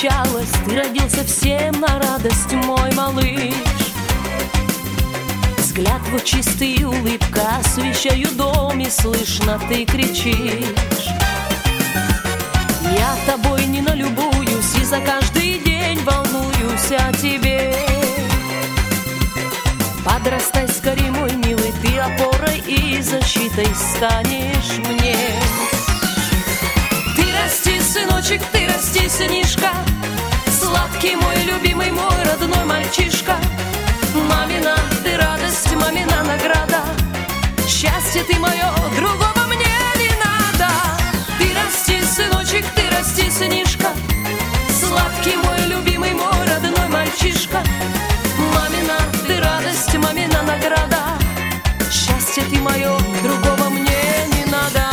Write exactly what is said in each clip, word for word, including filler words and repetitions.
случалось, ты родился всем на радость, мой малыш. Взгляд твой чистый и улыбка освещают дом, и слышно ты кричишь: я тобой не налюбуюсь, и за каждый день волнуюсь о тебе. Подрастай скорей, мой милый, ты опорой и защитой станешь мне. Ты расти, сыночек, ты расти, сынишка, сладкий мой любимый, мой родной мальчишка. Мамина ты радость, мамина награда, счастье ты мое, другого мне не надо. Ты расти, сыночек, ты расти, сынишка, сладкий мой любимый, мой родной мальчишка. Мамина ты радость, мамина награда, счастье ты мое, другого мне не надо.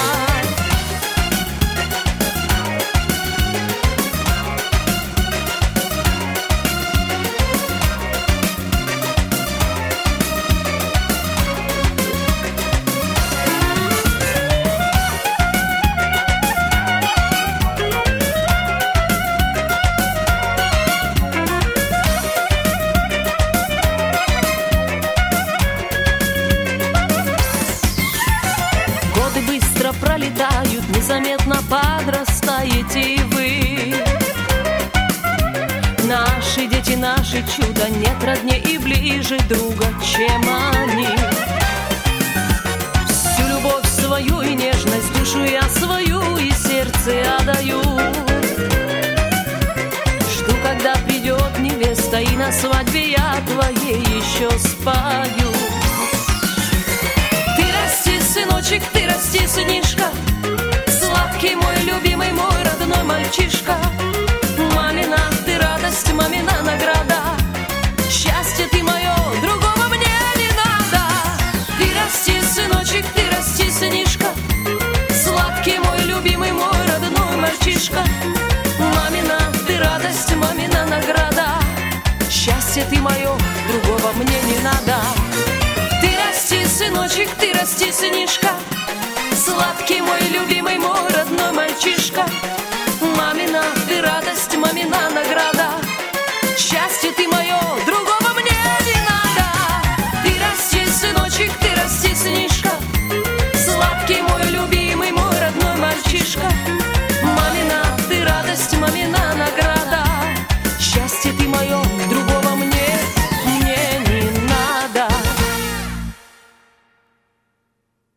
Быстро пролетают, незаметно подрастаете и вы. Наши дети, наши чудо, нет роднее и ближе друга, чем они. Всю любовь свою и нежность, душу я свою и сердце отдаю. Жду, когда придет невеста, и на свадьбе я твоей еще спою. Сыночек, ты расти, сынишка, сладкий мой любимый, мой родной мальчишка. Мамина ты радость, мамина награда, счастье ты мое, другого мне не надо. Ты расти, сыночек, ты расти, сынишка, сладкий мой любимый, мой родной мальчишка. Мамина ты радость, мамина награда, счастье ты мое, другого мне не надо. Сыночек, ты расти, сынишка, сладкий мой любимый, мой родной мальчишка. Мамина ты радость, мамина